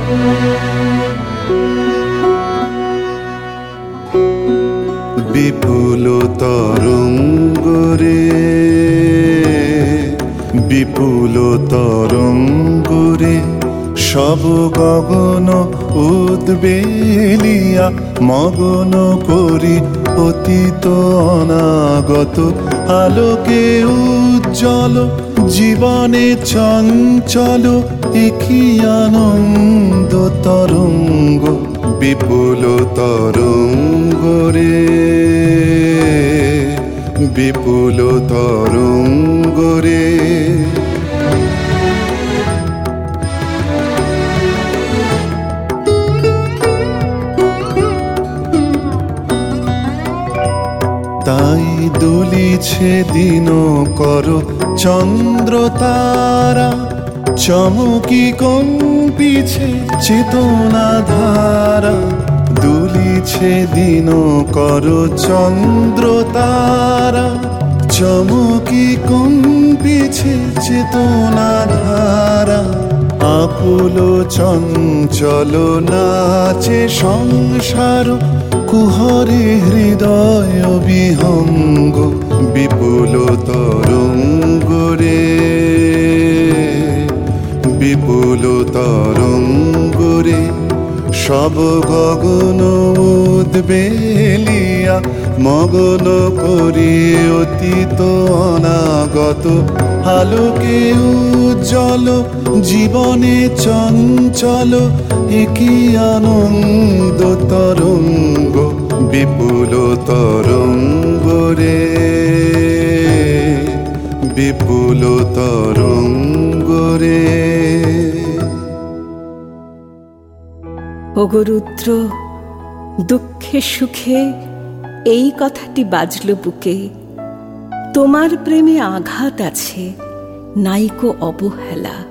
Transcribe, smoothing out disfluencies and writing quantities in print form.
বিপুল তরঙ্গরে, বিপুল তরঙ্গরে সব গগন উদ্বেলিয়া মগন করি অতীত অনাগত আলোকে উজ্জ্বল জীবনে চঞ্চল একই আনন্দ তরঙ্গ বিপুল তরঙ্গরে, বিপুল তরঙ্গরে। তাই দুলিছে দিন কর চন্দ্র তারা, চমকি কম্পিছে চেতনা ধারা। দুলিছে দিন কর চন্দ্র তারা, চমকি কম্পিছে চেতনা ধারা। আকুল চঞ্চল নাচে সংসার, কুহরে হৃদয় বিহঙ্গ বিপুল তরঙ্গরে, বিপুল তরঙ্গরে সব গগন উদ্বেলিয়া মগন করি অতীত অনাগত আলোকে উজ্জ্বল জীবনে চঞ্চল একই আনন্দ তরঙ্গ বিপুল তরঙ্গরে, বিপুল তরঙ্গরে। ওগো রুদ্র, দুঃখে সুখে এই কথাটি বাজল বুকে, তোমার প্রেমে আঘাত আছে নাইকো অবহেলা।